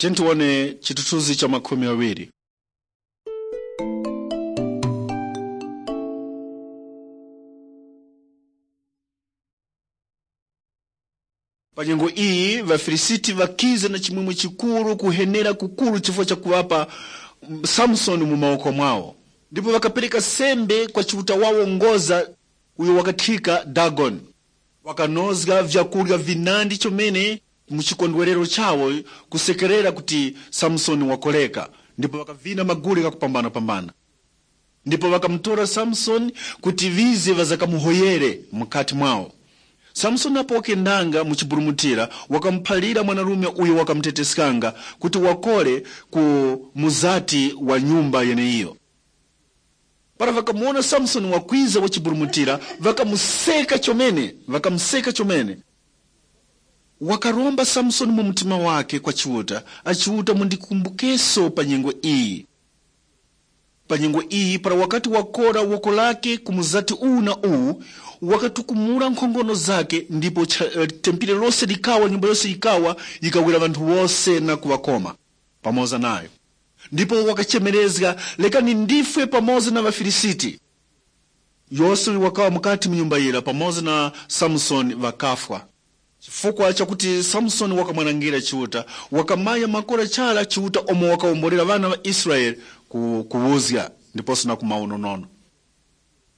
Tione chitutuzi cha 20. Panyengo iyi vafilisiti vakiza na chimwemwe chikuru kuhenera kukulu chifukwa cha kuwapa Samson mu maoko mwawo. Ndipo vakapeleka sembe kwa chiuta wawo ngoza uyo wakathika Dagon. Wakanozga vyakurya vinandi chomene muchikondwerero chawo kusekerera kuti Samson wakoleka. Ndipo vakavina magule kakupambana. Ndipo vakamtora Samson kuti vize vazakamuhoyere mukati mwawo. Samson apoke ndanga muchiburumutira wakamphalira mwanarume uyo wakamteteskanga kuti wakole ku muzati wa nyumba yeneiyo. Para vakamuona Samson wakwiza wachiburumutira vakamuseka chomene. Wakaromba Samson mu mtima wake kwa chiuta, achiuta mundikumbukeso panyengo iyi. Panyengo iyi para wakati wakora woko lake kumuzati uu na uu, wakatukumura nkhongono zake, ndipo tempile lose likawa, nyumba yose ikawa, ikawira vantu wose na kuwakoma pamoza nayo. Ndipo wakachemerezga lekani ndifwe pamoza na vafilisiti. Yose wakawa mukati mnyumba ila pamoza na Samson vakafwa. Chifukwa chakuti Samson wakamwanangira chiuta, wakamaya makora chala chiuta omo wakaomborera vana wa Israeli kuwuzga, ndipo sina kumaunonono.